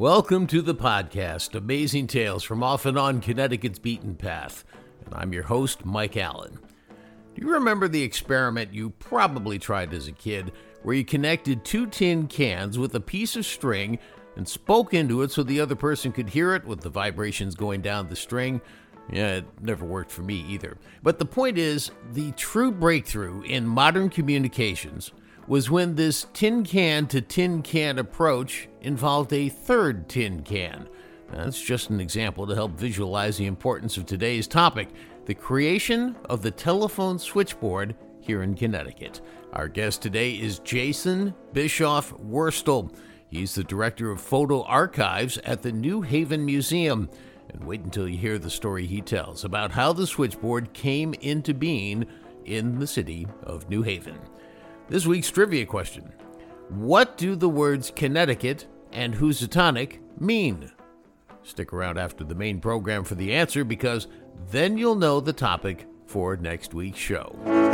Welcome to the podcast, Amazing Tales from Off and On Connecticut's Beaten Path. And I'm your host, Mike Allen. Do you remember the experiment you probably tried as a kid, where you connected two tin cans with a piece of string and spoke into it so the other person could hear it with the vibrations going down the string? Yeah, it never worked for me either. But the point is, the true breakthrough in modern communications was when this tin can to tin can approach involved a third tin can. That's just an example to help visualize the importance of today's topic, the creation of the telephone switchboard here in Connecticut. Our guest today is Jason Bischoff Wurstel. He's the director of photo archives at the New Haven Museum. And wait until you hear the story he tells about how the switchboard came into being in the city of New Haven. This week's trivia question: what do the words Connecticut and Housatonic mean? Stick around after the main program for the answer, because then you'll know the topic for next week's show.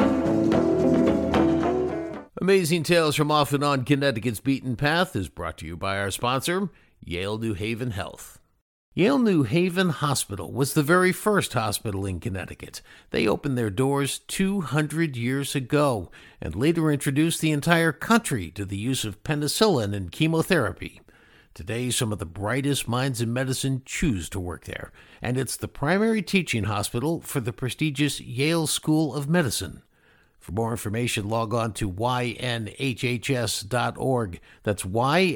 Amazing Tales from Off and On Connecticut's Beaten Path is brought to you by our sponsor, Yale New Haven Health. Yale New Haven Hospital was the very first hospital in Connecticut. They opened their doors 200 years ago and later introduced the entire country to the use of penicillin and chemotherapy. Today, some of the brightest minds in medicine choose to work there, and it's the primary teaching hospital for the prestigious Yale School of Medicine. For more information, log on to ynhhs.org. That's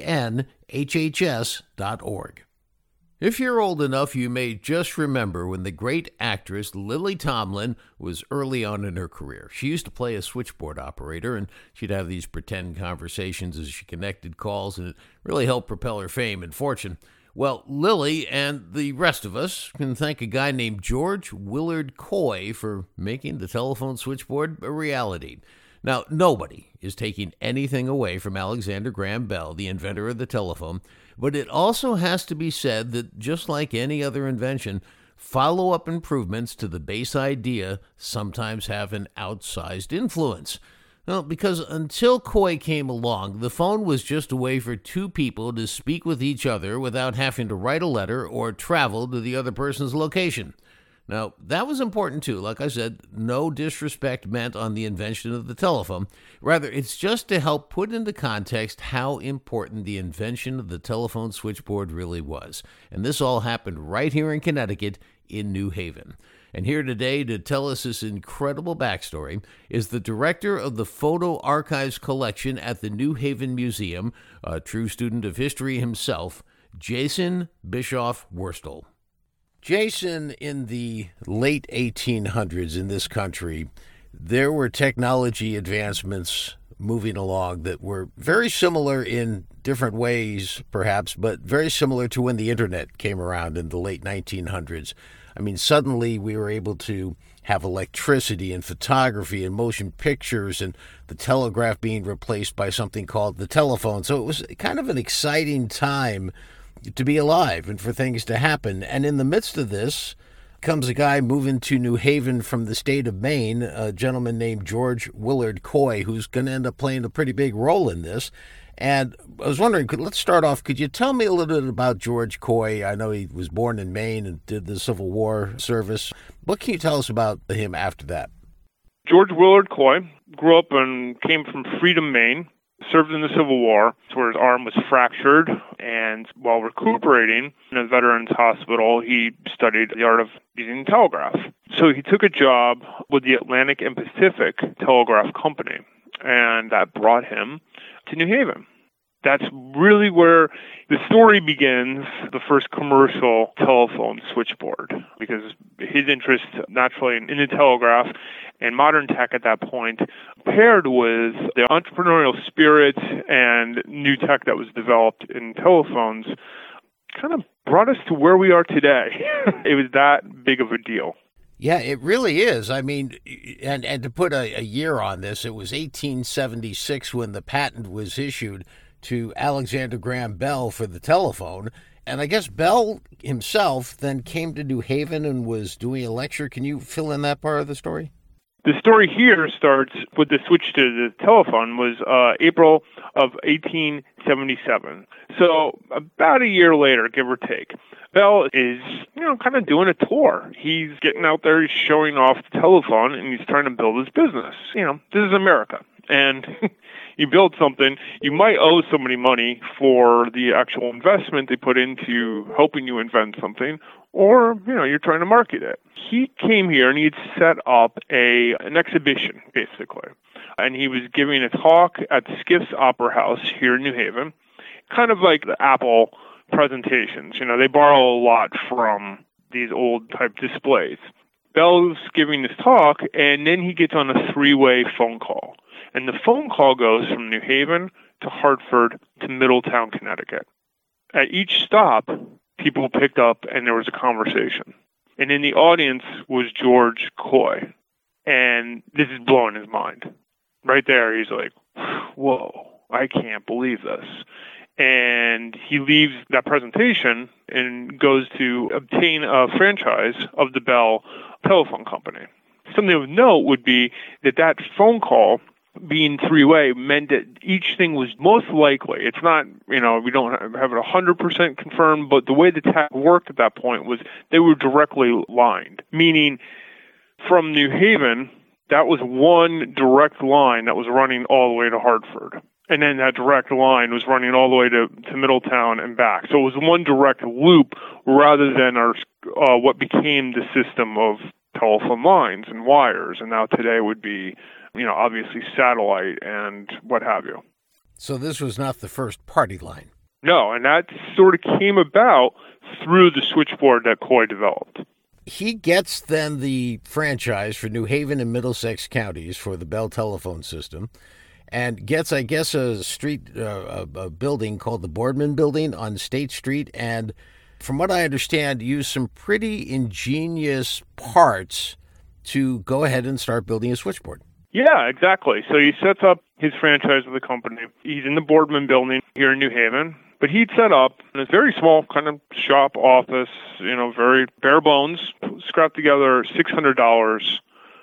ynhhs.org. If you're old enough, you may just remember when the great actress Lily Tomlin was early on in her career. She used to play a switchboard operator, and she'd have these pretend conversations as she connected calls, and it really helped propel her fame and fortune. Well, Lily and the rest of us can thank a guy named George Willard Coy for making the telephone switchboard a reality. Now, nobody is taking anything away from Alexander Graham Bell, the inventor of the telephone, but it also has to be said that just like any other invention, follow-up improvements to the base idea sometimes have an outsized influence. Well, because until Coy came along, the phone was just a way for two people to speak with each other without having to write a letter or travel to the other person's location. Now, that was important too. Like I said, no disrespect meant on the invention of the telephone. Rather, it's just to help put into context how important the invention of the telephone switchboard really was. And this all happened right here in Connecticut in New Haven. And here today to tell us this incredible backstory is the director of the Photo Archives Collection at the New Haven Museum, a true student of history himself, Jason Bischoff Wurstel. Jason, in the late 1800s in this country, there were technology advancements moving along that were very similar in different ways, perhaps, but very similar to when the internet came around in the late 1900s. I mean, suddenly we were able to have electricity and photography and motion pictures, and the telegraph being replaced by something called the telephone. So it was kind of an exciting time to be alive and for things to happen. And in the midst of this comes a guy moving to New Haven from the state of Maine, a gentleman named George Willard Coy, who's going to end up playing a pretty big role in this. And I was wondering, let's start off, could you tell me a little bit about George Coy? I know he was born in Maine and did the Civil War service. What can you tell us about him after that? George Willard Coy grew up and came from Freedom, Maine. Served in the Civil War, where his arm was fractured, and while recuperating in a veterans hospital, he studied the art of using the telegraph. So he took a job with the Atlantic and Pacific Telegraph Company, and that brought him to New Haven. That's really where the story begins, the first commercial telephone switchboard, because his interest naturally in the telegraph and modern tech at that point, paired with the entrepreneurial spirit and new tech that was developed in telephones, kind of brought us to where we are today. It was that big of a deal. Yeah, it really is. I mean, and to put a year on this, it was 1876 when the patent was issued to Alexander Graham Bell for the telephone. And I guess Bell himself then came to New Haven and was doing a lecture. Can you fill in that part of the story? The story here starts with the switch to the telephone was April of 1877. So about a year later, give or take, Bell is, kind of doing a tour. He's getting out there, he's showing off the telephone, and he's trying to build his business. This is America. And you build something, you might owe somebody money for the actual investment they put into helping you invent something, or, you're trying to market it. He came here and he'd set up an exhibition, basically. And he was giving a talk at Skiff's Opera House here in New Haven, kind of like the Apple presentations. They borrow a lot from these old type displays. Bell's giving this talk, and then he gets on a three-way phone call. And the phone call goes from New Haven to Hartford to Middletown, Connecticut. At each stop, people picked up and there was a conversation. And in the audience was George Coy. And this is blowing his mind. Right there, he's like, whoa, I can't believe this. And he leaves that presentation and goes to obtain a franchise of the Bell Telephone Company. Something of note would be that phone call being three-way meant that each thing was most likely, it's not, we don't have it 100% confirmed, but the way the tech worked at that point was they were directly lined, meaning from New Haven, that was one direct line that was running all the way to Hartford. And then that direct line was running all the way to Middletown and back. So it was one direct loop rather than what became the system of telephone lines and wires. And now today would be, obviously satellite and what have you. So this was not the first party line. No, and that sort of came about through the switchboard that Coy developed. He gets then the franchise for New Haven and Middlesex counties for the Bell telephone system, and gets, I guess, a building called the Boardman Building on State Street, and from what I understand, used some pretty ingenious parts to go ahead and start building a switchboard. Yeah, exactly. So he sets up his franchise with the company. He's in the Boardman Building here in New Haven, but he'd set up in a very small kind of shop office, very bare bones, scrapped together $600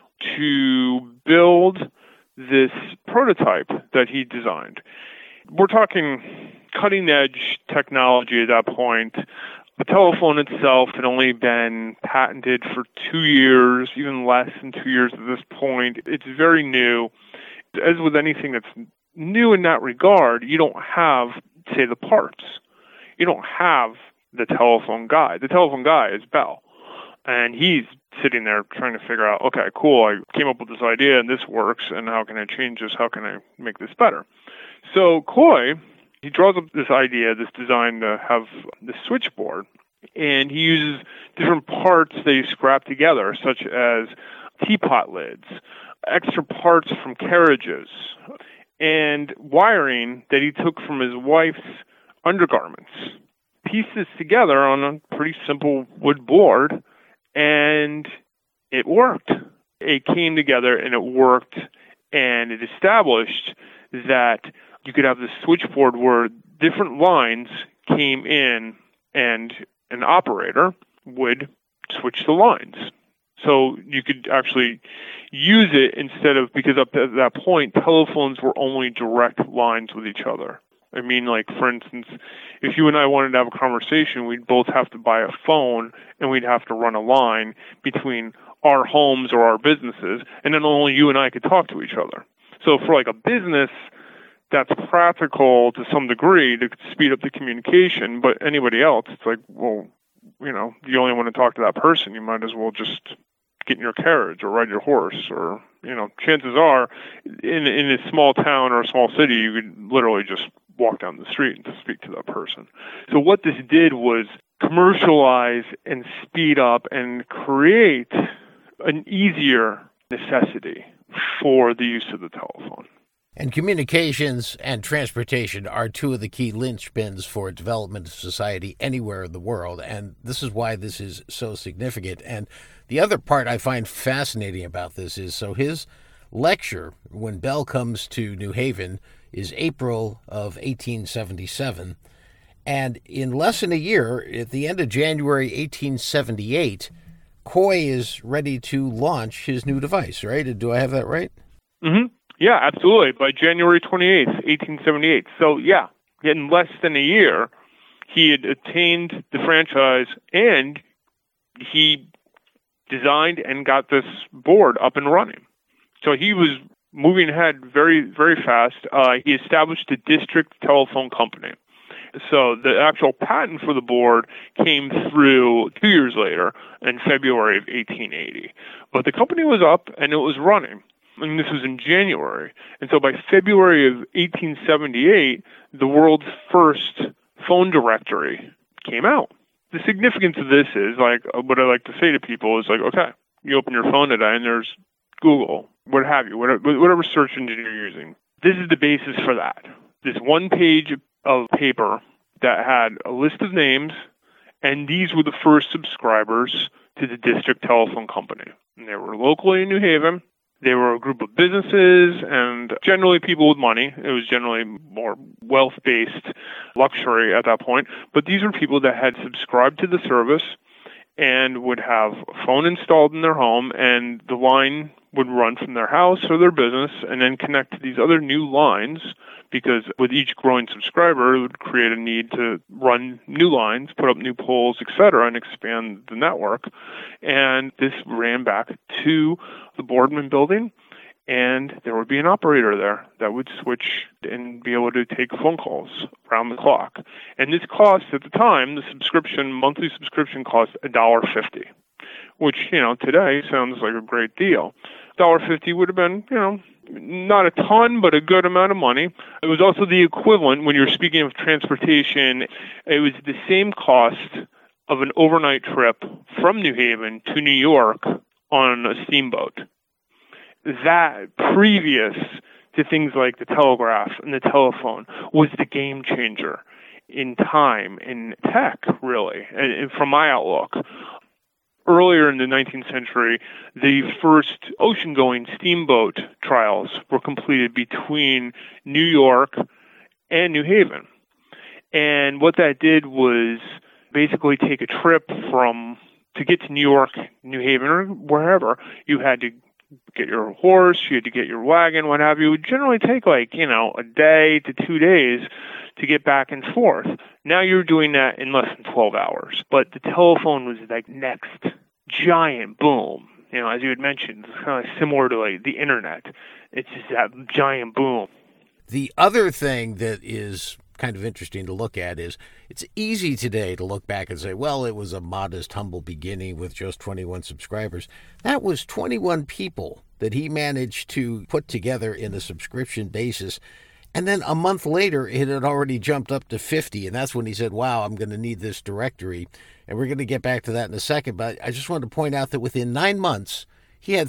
to build this prototype that he designed. We're talking cutting-edge technology at that point. The telephone itself had only been patented for 2 years, even less than 2 years at this point. It's very new. As with anything that's new in that regard, you don't have, say, the parts. You don't have the telephone guy. The telephone guy is Bell. And he's sitting there trying to figure out, okay, cool, I came up with this idea and this works, and how can I change this? How can I make this better? So Coy, he draws up this idea, this design to have the switchboard, and he uses different parts that he scrapped together, such as teapot lids, extra parts from carriages, and wiring that he took from his wife's undergarments. Pieces together on a pretty simple wood board, and it worked. It came together and it worked, and it established that you could have this switchboard where different lines came in and an operator would switch the lines. So you could actually use it instead of, because up to that point, telephones were only direct lines with each other. I mean, like, for instance, if you and I wanted to have a conversation, we'd both have to buy a phone and we'd have to run a line between our homes or our businesses, and then only you and I could talk to each other. So for like a business, that's practical to some degree to speed up the communication, but anybody else, it's like, well, you only want to talk to that person, you might as well just get in your carriage or ride your horse, or, chances are in a small town or a small city, you could literally just walk down the street and to speak to that person. So what this did was commercialize and speed up and create an easier necessity for the use of the telephone. And communications and transportation are two of the key linchpins for development of society anywhere in the world, and this is why this is so significant. And the other part I find fascinating about this is, so his lecture, when Bell comes to New Haven, is April of 1877, and in less than a year, at the end of January 1878, Coy is ready to launch his new device, right? Do I have that right? Mm-hmm. Yeah, absolutely. By January 28th, 1878. So, yeah, in less than a year, he had attained the franchise, and he designed and got this board up and running. So he was moving ahead very, very fast. He established a district telephone company. So the actual patent for the board came through 2 years later in February of 1880. But the company was up and it was running. And this was in January. And so by February of 1878, the world's first phone directory came out. The significance of this is, like, what I like to say to people is, like, okay, you open your phone today and there's Google, what have you, whatever search engine you're using. This is the basis for that. This one page of paper that had a list of names, and these were the first subscribers to the district telephone company. And they were locally in New Haven. They were a group of businesses and generally people with money. It was generally more wealth-based luxury at that point. But these were people that had subscribed to the service and would have a phone installed in their home, and the line would run from their house or their business and then connect to these other new lines, because with each growing subscriber, it would create a need to run new lines, put up new poles, etc., and expand the network. And this ran back to the Boardman building, and there would be an operator there that would switch and be able to take phone calls around the clock. And this cost, at the time, the monthly subscription cost $1.50, which, today sounds like a great deal. $1.50 would have been, not a ton, but a good amount of money. It was also the equivalent, when you're speaking of transportation, it was the same cost of an overnight trip from New Haven to New York on a steamboat. That, previous to things like the telegraph and the telephone, was the game changer in time, in tech, really, and from my outlook. Earlier in the 19th century, the first ocean-going steamboat trials were completed between New York and New Haven. And what that did was basically take a trip to get to New York, New Haven, or wherever. You had to get your horse, you had to get your wagon, what have you. It would generally take a day to 2 days to get back and forth. Now you're doing that in less than 12 hours. But the telephone was like next giant boom. As you had mentioned, it's kind of similar to the internet. It's just that giant boom. The other thing that is kind of interesting to look at is it's easy today to look back and say, well, it was a modest, humble beginning with just 21 subscribers. That was 21 people that he managed to put together in a subscription basis. And then a month later, it had already jumped up to 50. And that's when he said, wow, I'm going to need this directory. And we're going to get back to that in a second. But I just wanted to point out that within 9 months, he had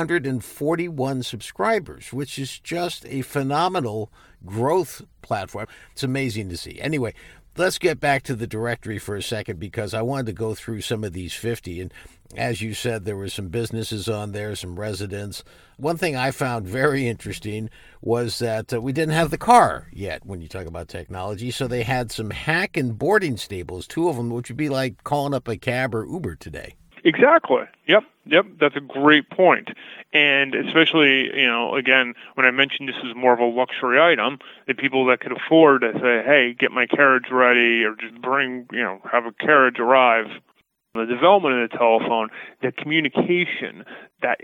341 subscribers, which is just a phenomenal growth platform. It's amazing to see. Anyway, let's get back to the directory for a second, because I wanted to go through some of these 50. And as you said, there were some businesses on there, some residents. One thing I found very interesting was that we didn't have the car yet when you talk about technology. So they had some hack and boarding stables, two of them, which would be like calling up a cab or Uber today. Exactly. Yep. That's a great point. And especially, again, when I mentioned this was more of a luxury item, the people that could afford to say, hey, get my carriage ready, or just have a carriage arrive. The development of the telephone, the communication, that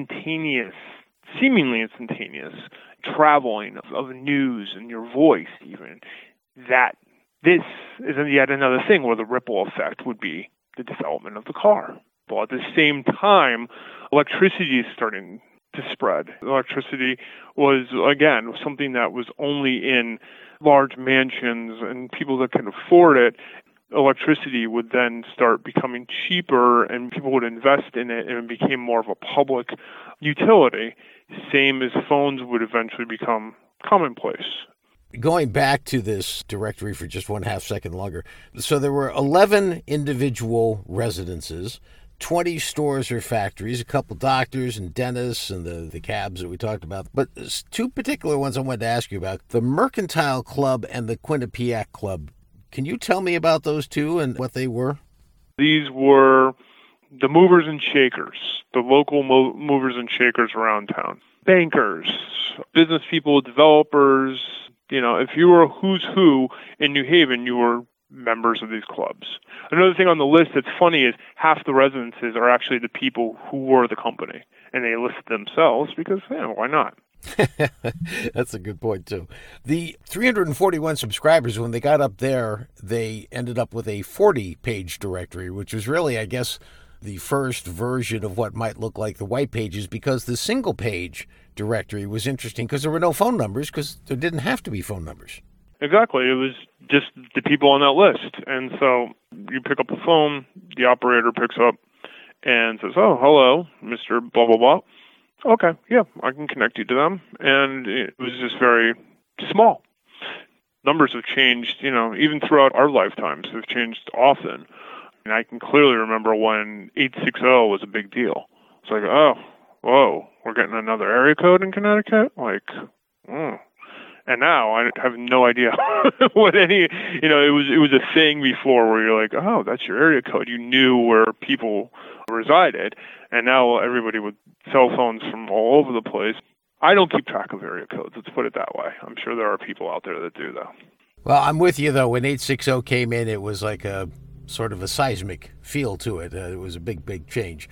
seemingly instantaneous traveling of news and your voice even, that this is yet another thing where the ripple effect would be the development of the car. Well, at the same time, electricity is starting to spread. Electricity was, again, something that was only in large mansions and people that can afford it. Electricity would then start becoming cheaper and people would invest in it, and it became more of a public utility, same as phones would eventually become commonplace. Going back to this directory for just 1/2 second longer. So there were 11 individual residences, 20 stores or factories, a couple doctors and dentists, and the cabs that we talked about. But two particular ones I wanted to ask you about, the Mercantile Club and the Quinnipiac Club. Can you tell me about those two and what they were? These were the movers and shakers, the local movers and shakers around town, bankers, business people, developers. If you were a who's who in New Haven, you were members of these clubs. Another thing on the list that's funny is half the residences are actually the people who were the company, and they listed themselves because, why not? That's a good point, too. The 341 subscribers, when they got up there, they ended up with a 40-page directory, which was really, I guess, the first version of what might look like the white pages, because the single-page directory was interesting because there were no phone numbers, because there didn't have to be phone numbers. Exactly. It was just the people on that list. And so you pick up the phone, the operator picks up and says, "Oh, hello, Mr. blah, blah, blah." Okay, yeah, I can connect you to them. And it was just very small. Numbers have changed, even throughout our lifetimes. They've changed often. And I can clearly remember when 860 was a big deal. It's like, oh, whoa, we're getting another area code in Connecticut? And now I have no idea what it was a thing before where you're like, oh, that's your area code. You knew where people resided. And now everybody with cell phones from all over the place. I don't keep track of area codes. Let's put it that way. I'm sure there are people out there that do, though. Well, I'm with you, though. When 860 came in, it was like a sort of a seismic feel to it. It was a big, big change.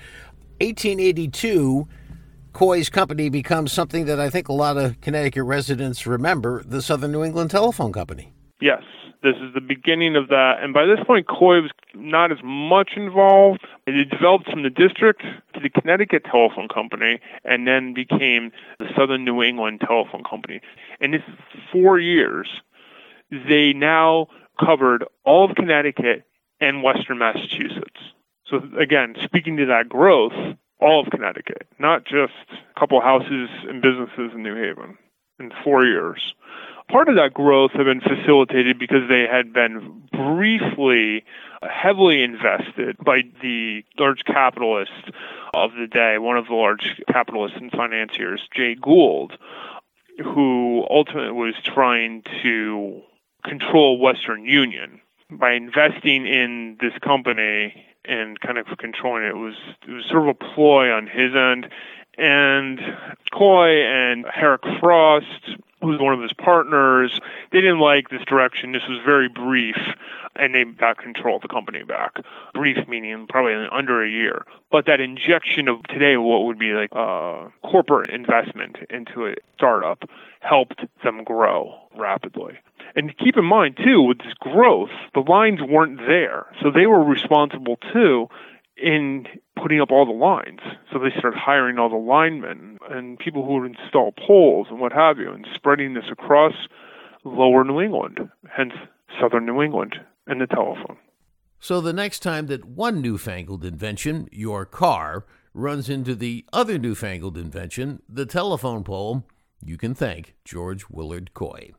1882, Coy's company becomes something that I think a lot of Connecticut residents remember, the Southern New England Telephone Company. Yes, this is the beginning of that. And by this point, Coy was not as much involved. It developed from the district to the Connecticut Telephone Company and then became the Southern New England Telephone Company. And this 4 years, they now covered all of Connecticut and Western Massachusetts. So again, speaking to that growth, all of Connecticut, not just a couple houses and businesses in New Haven in 4 years. Part of that growth had been facilitated because they had been briefly heavily invested by the large capitalist of the day, one of the large capitalists and financiers, Jay Gould, who ultimately was trying to control Western Union. By investing in this company and kind of controlling it, it was sort of a ploy on his end. And Coy and Herrick Frost, who was one of his partners, they didn't like this direction. This was very brief, and they got control of the company back. Brief meaning probably under a year. But that injection of today, what would be like corporate investment into a startup, helped them grow rapidly. And keep in mind, too, with this growth, the lines weren't there. So they were responsible, too, in putting up all the lines. So they started hiring all the linemen and people who would install poles and what have you, and spreading this across lower New England, hence Southern New England and the telephone. So the next time that one newfangled invention, your car, runs into the other newfangled invention, the telephone pole, you can thank George Willard Coy.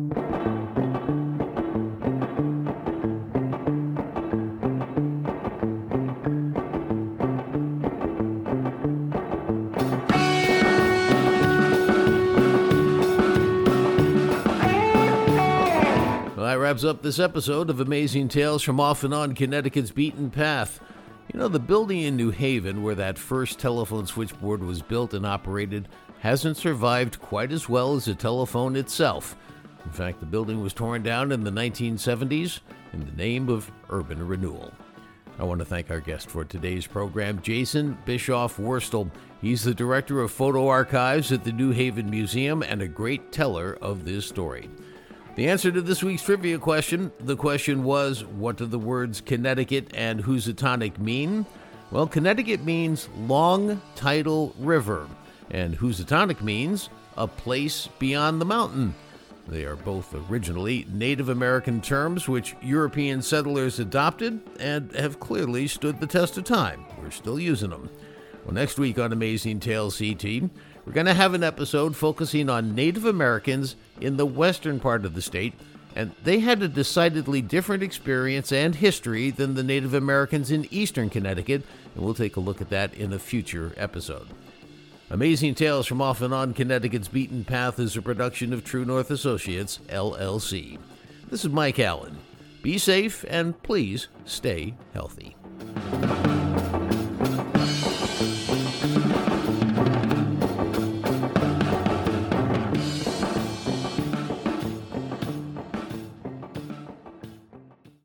That wraps up this episode of Amazing Tales from Off and On Connecticut's Beaten Path. The building in New Haven where that first telephone switchboard was built and operated hasn't survived quite as well as the telephone itself. In fact, the building was torn down in the 1970s in the name of urban renewal. I want to thank our guest for today's program, Jason Bischoff-Wurstel. He's the director of photo archives at the New Haven Museum and a great teller of this story. The answer to this week's trivia question, the question was, what do the words Connecticut and Housatonic mean? Well, Connecticut means long tidal river, and Housatonic means a place beyond the mountain. They are both originally Native American terms which European settlers adopted and have clearly stood the test of time. We're still using them. Well, next week on Amazing Tales CT, we're going to have an episode focusing on Native Americans in the western part of the state, and they had a decidedly different experience and history than the Native Americans in eastern Connecticut, and we'll take a look at that in a future episode. Amazing Tales from Off and On Connecticut's Beaten Path is a production of True North Associates, LLC. This is Mike Allen. Be safe and please stay healthy.